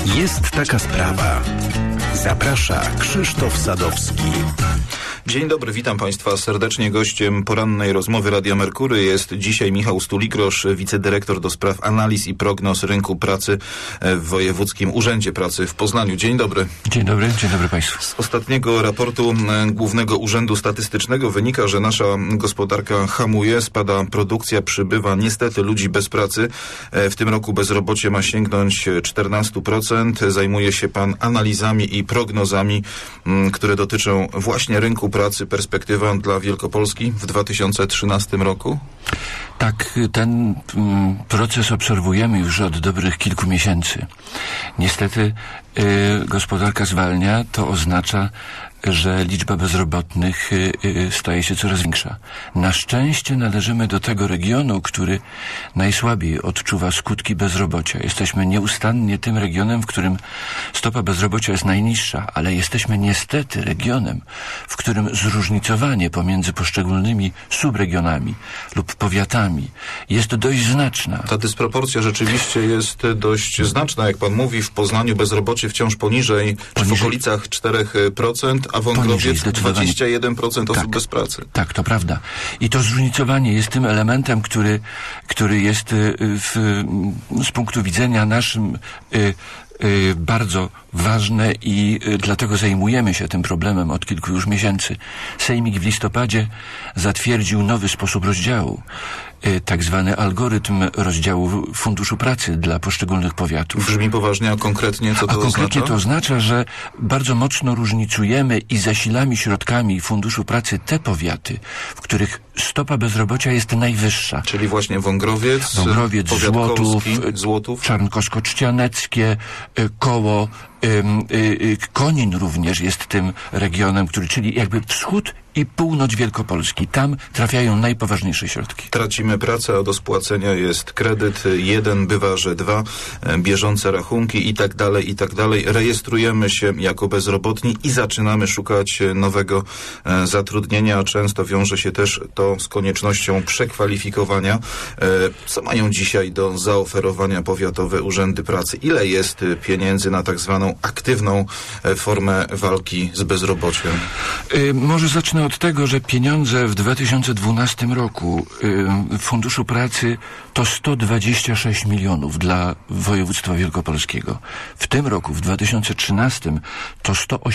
Jest taka sprawa. Zaprasza Krzysztof Sadowski. Dzień dobry, witam Państwa serdecznie. Gościem porannej rozmowy Radia Merkury jest dzisiaj Michał Stulikrosz, wicedyrektor do spraw analiz i prognoz rynku pracy w Wojewódzkim Urzędzie Pracy w Poznaniu. Dzień dobry. Dzień dobry Państwu. Z ostatniego raportu Głównego Urzędu Statystycznego wynika, że nasza gospodarka hamuje, spada produkcja, przybywa niestety ludzi bez pracy. W tym roku bezrobocie ma sięgnąć 14%. Zajmuje się Pan analizami i prognozami, które dotyczą właśnie rynku pracy, perspektywa dla Wielkopolski w 2013 roku? Tak, ten proces obserwujemy już od dobrych kilku miesięcy. Niestety gospodarka zwalnia, to oznacza, że liczba bezrobotnych staje się coraz większa. Na szczęście należymy do tego regionu, który najsłabiej odczuwa skutki bezrobocia. Jesteśmy nieustannie tym regionem, w którym stopa bezrobocia jest najniższa, ale jesteśmy niestety regionem, w którym zróżnicowanie pomiędzy poszczególnymi subregionami lub powiatami jest dość znaczna. Ta dysproporcja rzeczywiście jest dość znaczna, jak pan mówi. W Poznaniu bezrobocie wciąż poniżej w okolicach 4%, a Wągrowiec 21% osób bez pracy. Tak, to prawda. I to zróżnicowanie jest tym elementem, który jest z punktu widzenia naszym bardzo ważne i dlatego zajmujemy się tym problemem od kilku już miesięcy. Sejmik w listopadzie zatwierdził nowy sposób rozdziału, tak zwany algorytm rozdziału Funduszu Pracy dla poszczególnych powiatów. Brzmi poważnie, a konkretnie co to oznacza? A konkretnie to oznacza, że bardzo mocno różnicujemy i zasilamy środkami Funduszu Pracy te powiaty, w których stopa bezrobocia jest najwyższa. Czyli właśnie Wągrowiec, Złotów, Czarnkowsko-Trzcianeckie, Koło, Konin również jest tym regionem, czyli jakby wschód i północ Wielkopolski. Tam trafiają najpoważniejsze środki. Tracimy pracę, a do spłacenia jest kredyt. 1, bywa, że 2, bieżące rachunki i tak dalej, i tak dalej. Rejestrujemy się jako bezrobotni i zaczynamy szukać nowego zatrudnienia. Często wiąże się też to z koniecznością przekwalifikowania. Co mają dzisiaj do zaoferowania powiatowe urzędy pracy? Ile jest pieniędzy na tak zwaną aktywną formę walki z bezrobociem? Może zacznę od tego, że pieniądze w 2012 roku w Funduszu Pracy to 126 milionów dla województwa wielkopolskiego. W tym roku, w 2013 to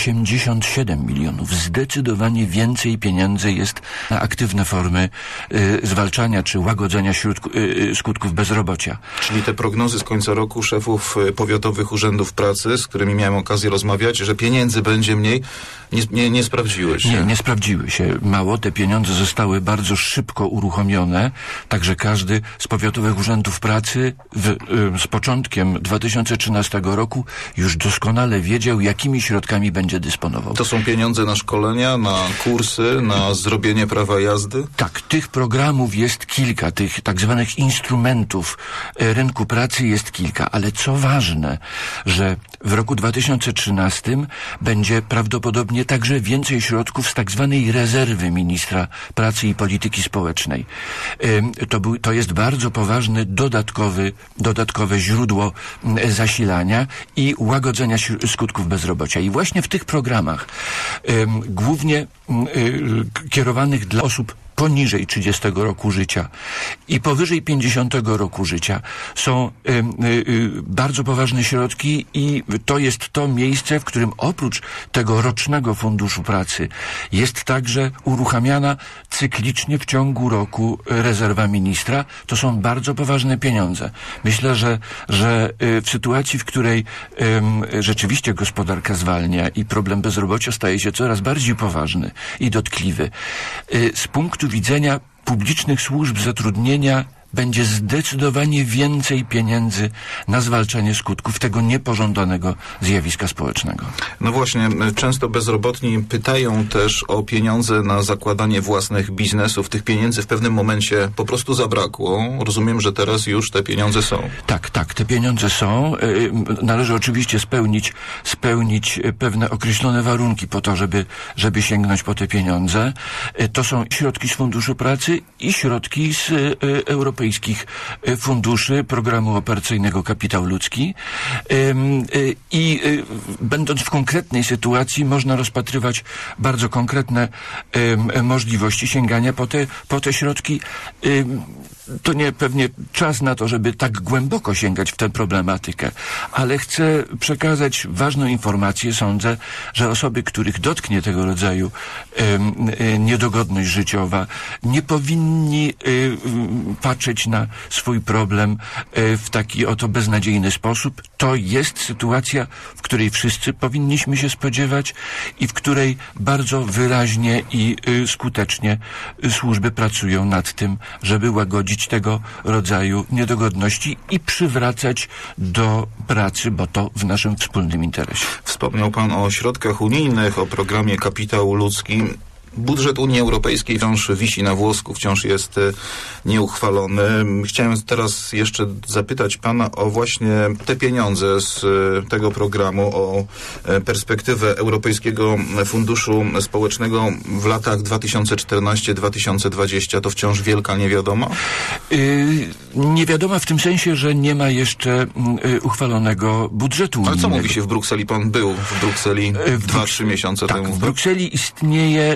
187 milionów. Zdecydowanie więcej pieniędzy jest na aktywne formy zwalczania czy łagodzenia skutków bezrobocia. Czyli te prognozy z końca roku szefów powiatowych urzędów pracy, z którymi miałem okazję rozmawiać, że pieniędzy będzie mniej, nie sprawdziły się. Nie sprawdziły się. Mało, te pieniądze zostały bardzo szybko uruchomione, także każdy z powiatowych urzędów pracy z początkiem 2013 roku już doskonale wiedział, jakimi środkami będzie dysponował. To są pieniądze na szkolenia, na kursy, na zrobienie prawa jazdy? Tak, tych programów jest kilka, tych tak zwanych instrumentów rynku pracy jest kilka, ale co ważne, że w roku 2013 będzie prawdopodobnie także więcej środków z tak zwanej rezerwy ministra pracy i polityki społecznej. To jest bardzo poważne dodatkowe źródło zasilania i łagodzenia skutków bezrobocia. I właśnie w tych programach, głównie kierowanych dla osób poniżej 30 roku życia i powyżej 50 roku życia są bardzo poważne środki i to jest to miejsce, w którym oprócz tego rocznego Funduszu Pracy jest także uruchamiana cyklicznie w ciągu roku rezerwa ministra. To są bardzo poważne pieniądze. Myślę, że w sytuacji, w której rzeczywiście gospodarka zwalnia i problem bezrobocia staje się coraz bardziej poważny i dotkliwy, z punktu widzenia publicznych służb zatrudnienia będzie zdecydowanie więcej pieniędzy na zwalczanie skutków tego niepożądanego zjawiska społecznego. No właśnie, często bezrobotni pytają też o pieniądze na zakładanie własnych biznesów. Tych pieniędzy w pewnym momencie po prostu zabrakło. Rozumiem, że teraz już te pieniądze są. Tak, te pieniądze są. Należy oczywiście spełnić pewne określone warunki po to, żeby sięgnąć po te pieniądze. To są środki z Funduszu Pracy i środki z Europejskiego europejskich funduszy programu operacyjnego Kapitał Ludzki i będąc w konkretnej sytuacji można rozpatrywać bardzo konkretne możliwości sięgania po te środki. To nie pewnie czas na to, żeby tak głęboko sięgać w tę problematykę, ale chcę przekazać ważną informację. Sądzę, że osoby, których dotknie tego rodzaju niedogodność życiowa, nie powinni patrzeć na swój problem w taki oto beznadziejny sposób. To jest sytuacja, w której wszyscy powinniśmy się spodziewać i w której bardzo wyraźnie i skutecznie służby pracują nad tym, żeby łagodzić tego rodzaju niedogodności i przywracać do pracy, bo to w naszym wspólnym interesie. Wspomniał pan o środkach unijnych, o programie Kapitał Ludzki. Budżet Unii Europejskiej wciąż wisi na włosku, wciąż jest nieuchwalony. Chciałem teraz jeszcze zapytać pana o właśnie te pieniądze z tego programu, o perspektywę Europejskiego Funduszu Społecznego w latach 2014-2020. To wciąż wielka niewiadoma? Niewiadoma w tym sensie, że nie ma jeszcze uchwalonego budżetu unijnego. Ale co mówi się w Brukseli? Pan był w Brukseli 2-3 miesiące temu. W Brukseli istnieje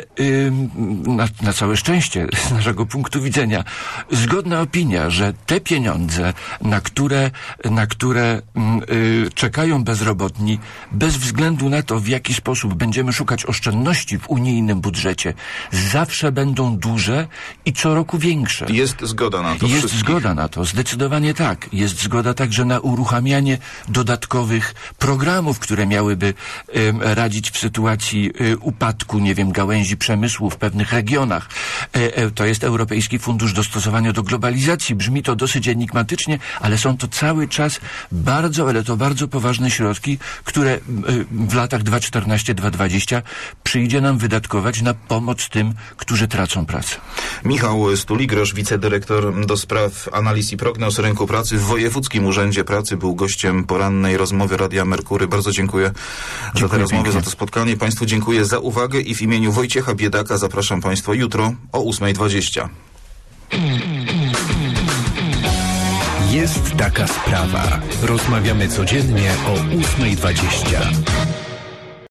na całe szczęście z naszego punktu widzenia zgodna opinia, że te pieniądze, na które czekają bezrobotni, bez względu na to, w jaki sposób będziemy szukać oszczędności w unijnym budżecie, zawsze będą duże i co roku większe. Jest zgoda na to? Jest zgoda na to, zdecydowanie tak. Jest zgoda także na uruchamianie dodatkowych programów, które miałyby radzić w sytuacji upadku, gałęzi przemysłu w pewnych regionach. To jest Europejski Fundusz Dostosowania do Globalizacji. Brzmi to dosyć enigmatycznie, ale są to cały czas bardzo poważne środki, które w latach 2014-2020 przyjdzie nam wydatkować na pomoc tym, którzy tracą pracę. Michał Stuligrosz, wicedyrektor do spraw analiz i prognoz rynku pracy w Wojewódzkim Urzędzie Pracy, był gościem porannej rozmowy Radia Merkury. Bardzo dziękuję za tę rozmowę, za to spotkanie. Państwu dziękuję za uwagę i w imieniu Wojciecha Biedaka zapraszam Państwa jutro o 8:20. Jest taka sprawa. Rozmawiamy codziennie o 8:20.